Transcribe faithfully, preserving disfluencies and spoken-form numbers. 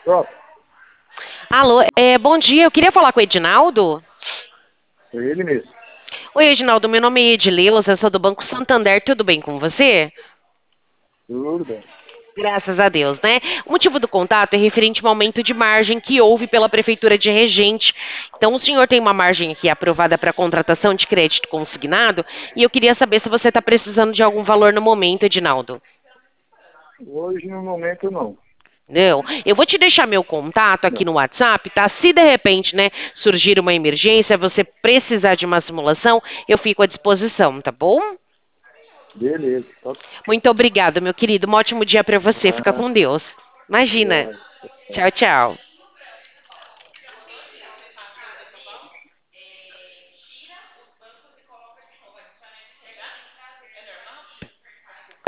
Pronto, Alô, é, bom dia, eu queria falar com o Edinaldo. foi ele mesmo. Oi, Edinaldo, meu nome é Edileuza, eu sou do Banco Santander, tudo bem com você? Tudo bem. Graças a Deus, né? O motivo do contato é referente ao aumento de margem que houve pela Prefeitura de Regente. Então, o senhor tem uma margem aqui aprovada para contratação de crédito consignado e eu queria saber se você está precisando de algum valor no momento, Edinaldo. Hoje, no momento, não. Não, eu vou te deixar meu contato aqui Não. no WhatsApp, tá? Se de repente, né, surgir uma emergência, você precisar de uma simulação, eu fico à disposição, tá bom? Beleza. Tá. Muito obrigada, meu querido. Um ótimo dia para você. Fica Ah, com Deus. Imagina. igual. Tchau, tchau.